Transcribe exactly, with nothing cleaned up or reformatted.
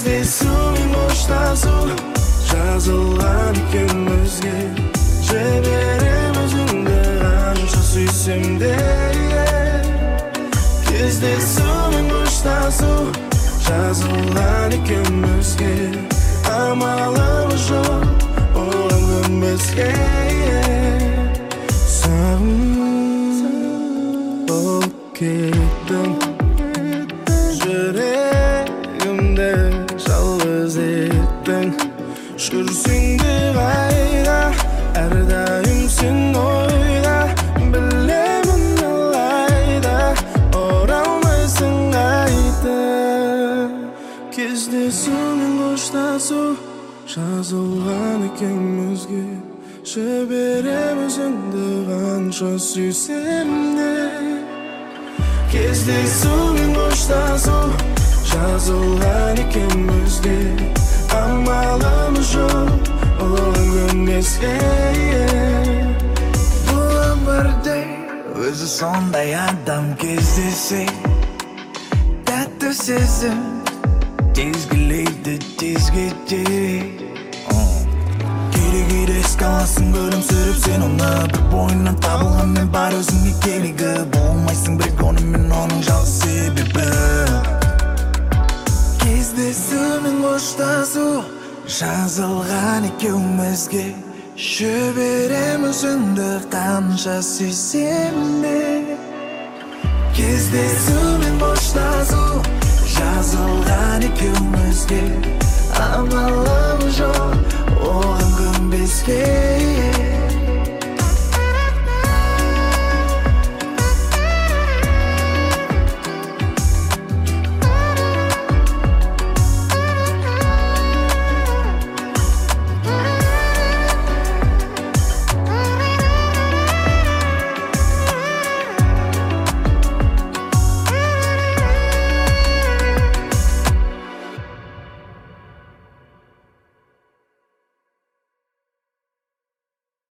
Кездесуің қоштасу жазылған екеумізге жіберем өзіңді қанша сүйсем де Кездесуің қоштасу жазылған екеумізге амалымыз жоқ оған көнбеске Сағым болып кеттің жүрегімді жалғыз еттің жүрсең де қайда әрдайым сен ойда білемін алайда оралмайсың қайта Кездесумен қоштасу жазылған екеумізге жіберем өзіңді қанша сүйсем де Кездесумен қоштасу жазылған екеумізге амалымыз жоқ оған көнбеске Бұл өмірде өзі сондай адам кездессе тәтті сезім тезгілейді тез кетеді Керек-керек қаласың күлімсіреп сен оны бір бойынан табылған мен бар өзіңе керегі болмайсың бірге онымен оның жалғыз себебі Кездесумен қоштасу жазылған екеумізге жіберем өзіңді қанша сүйсем де Кездесумен қоштасу жазылған екеумізге амалым жоқ оған көнбеске